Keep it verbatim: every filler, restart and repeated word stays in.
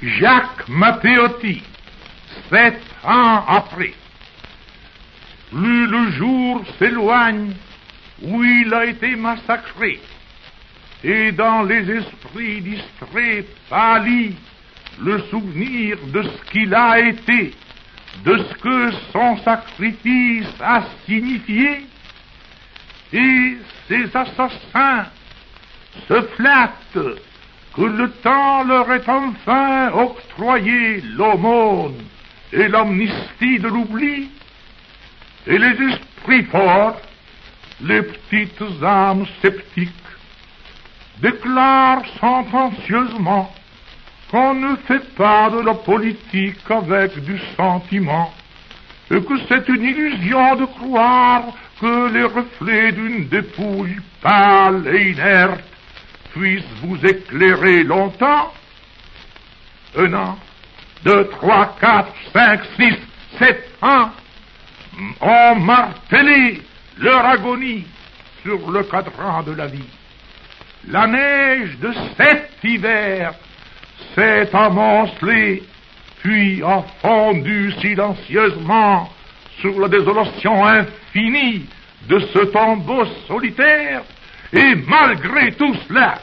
Jacques Matteotti, sept ans après. Plus le jour s'éloigne où il a été massacré, et dans les esprits distraits pâlit le souvenir de ce qu'il a été, de ce que son sacrifice a signifié, et ces assassins se flattent que le temps leur ait enfin octroyé l'aumône et l'amnistie de l'oubli, et les esprits forts, les petites âmes sceptiques, déclarent sentencieusement qu'on ne fait pas de la politique avec du sentiment, et que c'est une illusion de croire que les reflets d'une dépouille pâle et inerte puissent vous éclairer longtemps. Un an, deux, trois, quatre, cinq, six, sept ans ont martelé leur agonie sur le cadran de la vie. La neige de sept hivers s'est amoncelée, puis a fondu silencieusement sur la désolation infinie de ce tombeau solitaire, et malgré tout cela,